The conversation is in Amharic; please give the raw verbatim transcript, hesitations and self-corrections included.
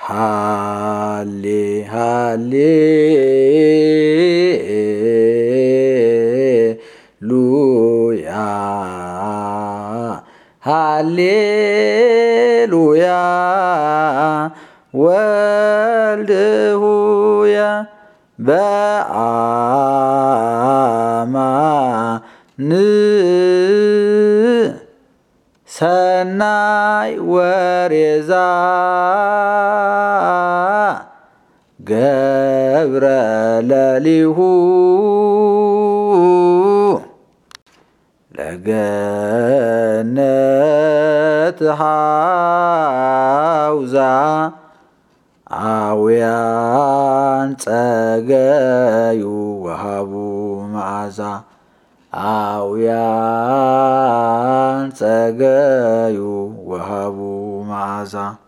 ሃሌ ሃሌ ሉያ ሃሌሉያ ወልድሁየ በአማን ሰናይ ወሬዛ ገብረ ለሊሁ ለገነት ሃውዛ አውያን ጸገዩ ወሃቡ መዓዛ አውያን ጸገዩ ወሃቡ መዓዛ